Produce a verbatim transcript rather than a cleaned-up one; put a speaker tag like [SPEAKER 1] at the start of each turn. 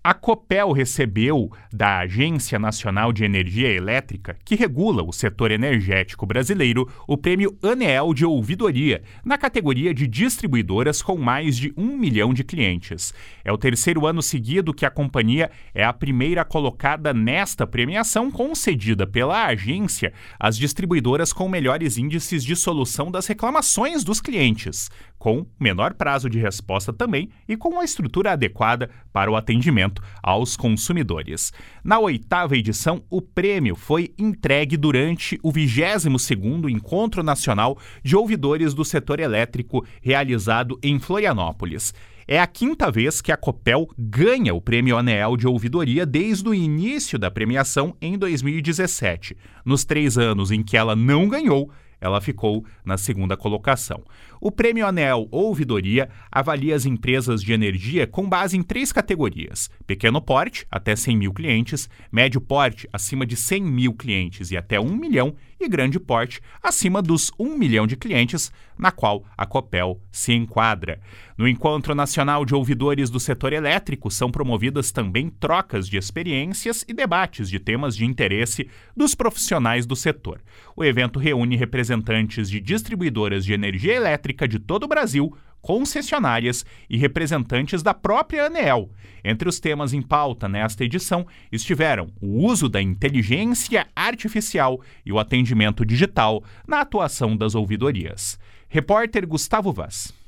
[SPEAKER 1] A Copel recebeu da Agência Nacional de Energia Elétrica, que regula o setor energético brasileiro, o prêmio ANEEL de ouvidoria, na categoria de distribuidoras com mais de um milhão de clientes. É o terceiro ano seguido que a companhia é a primeira colocada nesta premiação concedida pela agência às distribuidoras com melhores índices de solução das reclamações dos clientes, com menor prazo de resposta também e com uma estrutura adequada para o atendimento aos consumidores. Na oitava edição, o prêmio foi entregue durante o vigésimo segundo Encontro Nacional de Ouvidores do Setor Elétrico, realizado em Florianópolis. É a quinta vez que a Copel ganha o Prêmio ANEEL de Ouvidoria desde o início da premiação em dois mil e dezessete. Nos três anos em que ela não ganhou, ela ficou na segunda colocação. O Prêmio ANEEL Ouvidoria avalia as empresas de energia com base em três categorias: pequeno porte, até cem mil clientes, médio porte, acima de cem mil clientes e até um milhão, e grande porte, acima dos um milhão de clientes, na qual a Copel se enquadra. No Encontro Nacional de Ouvidores do Setor Elétrico, são promovidas também trocas de experiências e debates de temas de interesse dos profissionais do setor. O evento reúne representantes de distribuidoras de energia elétrica de todo o Brasil, concessionárias e representantes da própria ANEEL. Entre os temas em pauta nesta edição estiveram o uso da inteligência artificial e o atendimento digital na atuação das ouvidorias. Repórter Gustavo Vaz.